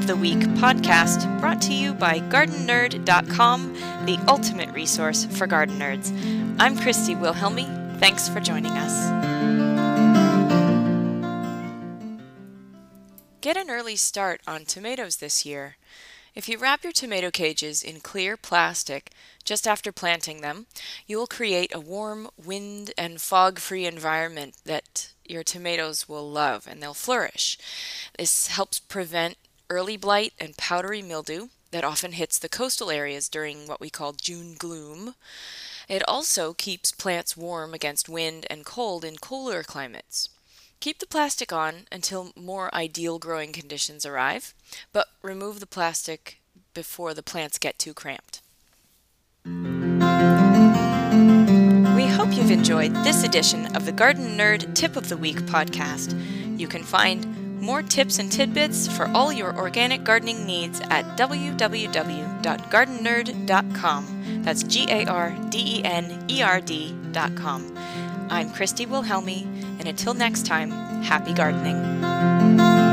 the Week podcast, brought to you by GardenNerd.com, the ultimate resource for garden nerds. I'm Christy Wilhelmy. Thanks for joining us. Get an early start on tomatoes this year. If you wrap your tomato cages in clear plastic just after planting them, you will create a warm, wind and fog-free environment that your tomatoes will love and they'll flourish. This helps prevent early blight and powdery mildew that often hits the coastal areas during what we call June gloom. It also keeps plants warm against wind and cold in cooler climates. Keep the plastic on until more ideal growing conditions arrive, but remove the plastic before the plants get too cramped. We hope you've enjoyed this edition of the Garden Nerd Tip of the Week podcast. You can find more tips and tidbits for all your organic gardening needs at www.gardennerd.com. That's GARDENERD.com. I'm Christy Wilhelmy, and until next time, happy gardening.